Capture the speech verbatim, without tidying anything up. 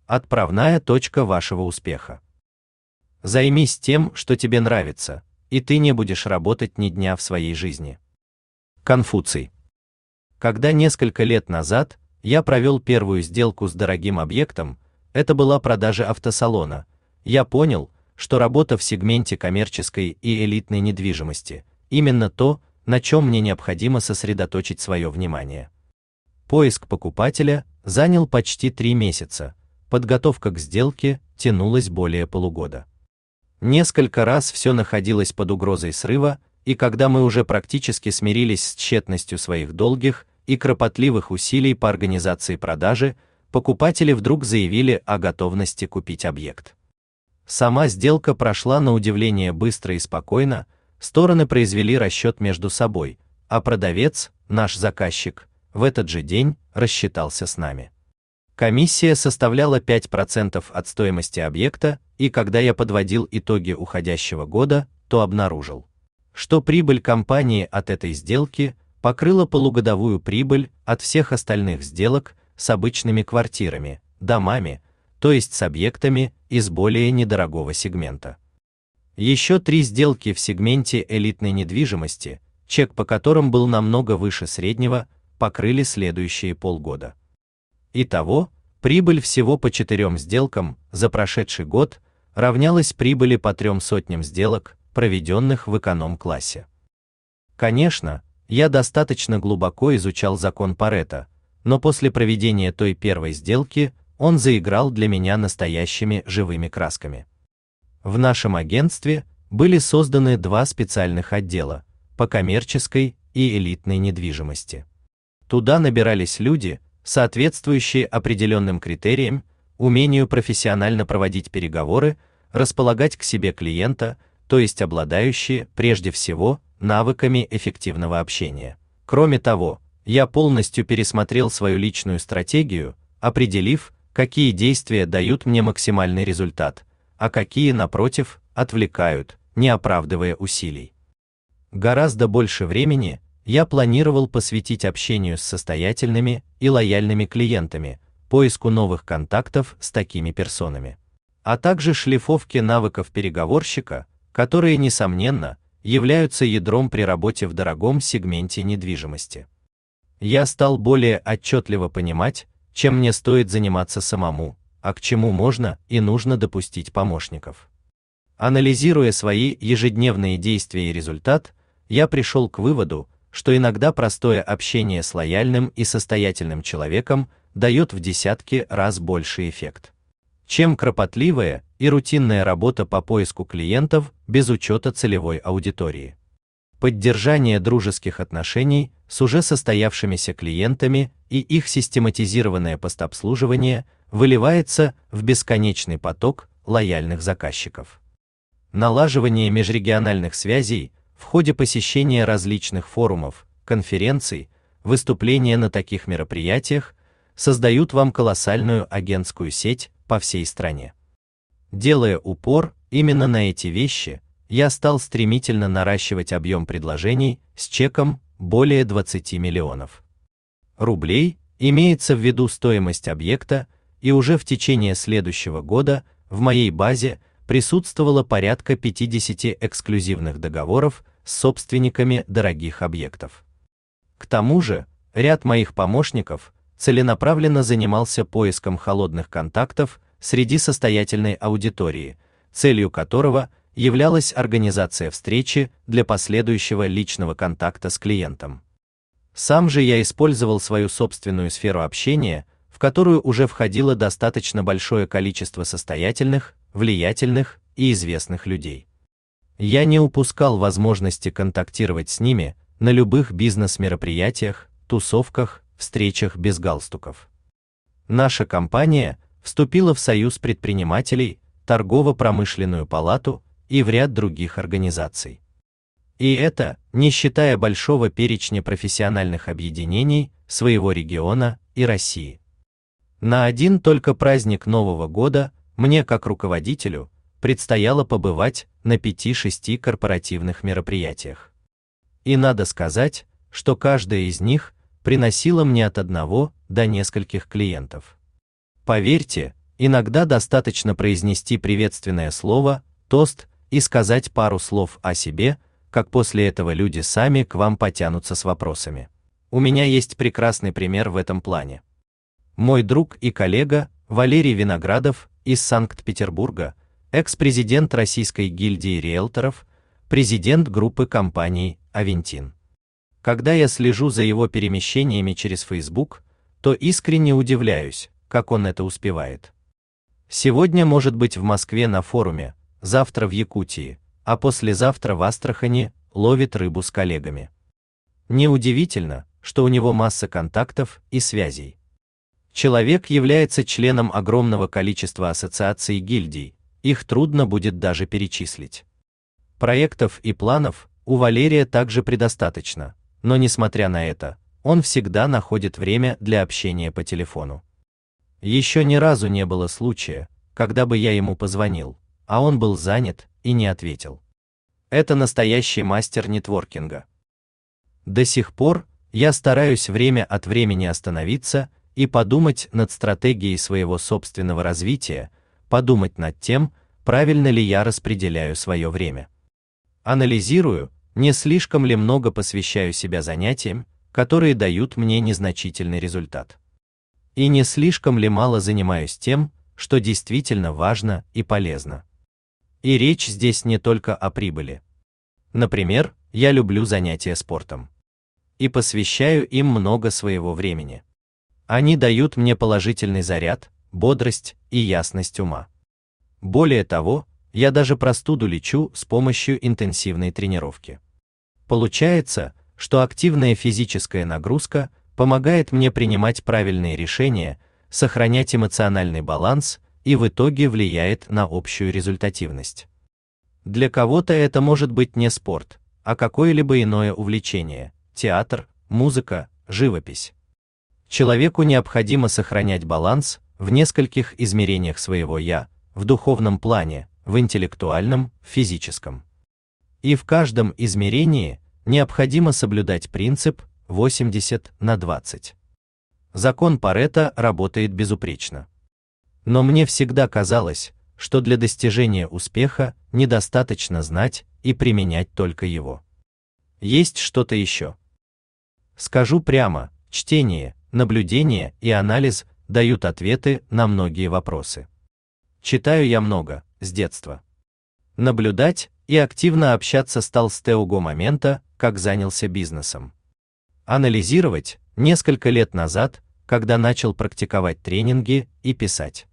отправная точка вашего успеха. Займись тем, что тебе нравится, и ты не будешь работать ни дня в своей жизни. Конфуций. Когда несколько лет назад я провел первую сделку с дорогим объектом, это была продажа автосалона, я понял, что работа в сегменте коммерческой и элитной недвижимости именно то, на чем мне необходимо сосредоточить свое внимание. Поиск покупателя занял почти три месяца, подготовка к сделке тянулась более полугода. Несколько раз все находилось под угрозой срыва, и когда мы уже практически смирились с тщетностью своих долгих и кропотливых усилий по организации продажи, покупатели вдруг заявили о готовности купить объект. Сама сделка прошла на удивление быстро и спокойно, стороны произвели расчет между собой, а продавец, наш заказчик, в этот же день рассчитался с нами. Комиссия составляла пять процентов от стоимости объекта, и когда я подводил итоги уходящего года, то обнаружил, что прибыль компании от этой сделки покрыла полугодовую прибыль от всех остальных сделок с обычными квартирами, домами, то есть с объектами из более недорогого сегмента. Еще три сделки в сегменте элитной недвижимости, чек по которым был намного выше среднего, покрыли следующие полгода. Итого, прибыль всего по четырем сделкам за прошедший год равнялась прибыли по трем сотням сделок, проведенных в эконом-классе. Конечно, я достаточно глубоко изучал закон Парето, но после проведения той первой сделки он заиграл для меня настоящими живыми красками. В нашем агентстве были созданы два специальных отдела по коммерческой и элитной недвижимости. Туда набирались люди, соответствующие определенным критериям, умению профессионально проводить переговоры, располагать к себе клиента, то есть обладающие, прежде всего, навыками эффективного общения. Кроме того, я полностью пересмотрел свою личную стратегию, определив, какие действия дают мне максимальный результат, а какие, напротив, отвлекают, не оправдывая усилий. Гораздо больше времени я планировал посвятить общению с состоятельными и лояльными клиентами, поиску новых контактов с такими персонами, а также шлифовке навыков переговорщика, которые, несомненно, являются ядром при работе в дорогом сегменте недвижимости. Я стал более отчетливо понимать, чем мне стоит заниматься самому, а к чему можно и нужно допустить помощников. Анализируя свои ежедневные действия и результат, я пришел к выводу, что иногда простое общение с лояльным и состоятельным человеком дает в десятки раз больший эффект, чем кропотливая и рутинная работа по поиску клиентов без учета целевой аудитории. Поддержание дружеских отношений с уже состоявшимися клиентами и их систематизированное постобслуживание выливается в бесконечный поток лояльных заказчиков. Налаживание межрегиональных связей в ходе посещения различных форумов, конференций, выступления на таких мероприятиях создают вам колоссальную агентскую сеть по всей стране. Делая упор именно на эти вещи, я стал стремительно наращивать объем предложений с чеком более двадцати миллионов рублей, имеется в виду стоимость объекта, и уже в течение следующего года в моей базе присутствовало порядка пятидесяти эксклюзивных договоров с собственниками дорогих объектов. К тому же, ряд моих помощников целенаправленно занимался поиском холодных контактов среди состоятельной аудитории, целью которого являлась организация встречи для последующего личного контакта с клиентом. Сам же я использовал свою собственную сферу общения, в которую уже входило достаточно большое количество состоятельных, влиятельных и известных людей. Я не упускал возможности контактировать с ними на любых бизнес-мероприятиях, тусовках, встречах без галстуков. Наша компания вступила в Союз предпринимателей, Торгово-промышленную палату и в ряд других организаций. И это, не считая большого перечня профессиональных объединений своего региона и России. На один только праздник Нового года мне, как руководителю, предстояло побывать на пяти-шести корпоративных мероприятиях. И надо сказать, что каждая из них приносила мне от одного до нескольких клиентов. Поверьте, Иногда достаточно произнести приветственное слово, тост и сказать пару слов о себе, как после этого люди сами к вам потянутся с вопросами. У меня есть прекрасный пример в этом плане. Мой друг и коллега Валерий Виноградов из Санкт-Петербурга, экс-президент Российской гильдии риэлторов, президент группы компаний Авентин. Когда я слежу за его перемещениями через Facebook, то искренне удивляюсь, как он это успевает. Сегодня может быть в Москве на форуме, завтра в Якутии, а послезавтра в Астрахани ловит рыбу с коллегами. Неудивительно, что у него масса контактов и связей. Человек является членом огромного количества ассоциаций и гильдий, их трудно будет даже перечислить. Проектов и планов у Валерия также предостаточно, но несмотря на это, он всегда находит время для общения по телефону. Еще ни разу не было случая, когда бы я ему позвонил, а он был занят и не ответил. Это настоящий мастер нетворкинга. До сих пор я стараюсь время от времени остановиться и подумать над стратегией своего собственного развития, подумать над тем, правильно ли я распределяю свое время. Анализирую, не слишком ли много посвящаю себя занятиям, которые дают мне незначительный результат. И не слишком ли мало занимаюсь тем, что действительно важно и полезно. И речь здесь не только о прибыли. Например, я люблю занятия спортом. И посвящаю им много своего времени. Они дают мне положительный заряд, бодрость и ясность ума. Более того, я даже простуду лечу с помощью интенсивной тренировки. Получается, что активная физическая нагрузка помогает мне принимать правильные решения, сохранять эмоциональный баланс и в итоге влияет на общую результативность. Для кого-то это может быть не спорт, а какое-либо иное увлечение: театр, музыка, живопись. Человеку необходимо сохранять баланс в нескольких измерениях своего «я», в духовном плане, в интеллектуальном, физическом. И в каждом измерении необходимо соблюдать принцип восемьдесят на двадцать. Закон Парето работает безупречно. Но мне всегда казалось, что для достижения успеха недостаточно знать и применять только его. Есть что-то еще. Скажу прямо, чтение, наблюдение и анализ дают ответы на многие вопросы. Читаю я много, с детства. Наблюдать и активно общаться стал с того момента, как занялся бизнесом. Анализировать несколько лет назад, когда начал практиковать тренинги и писать.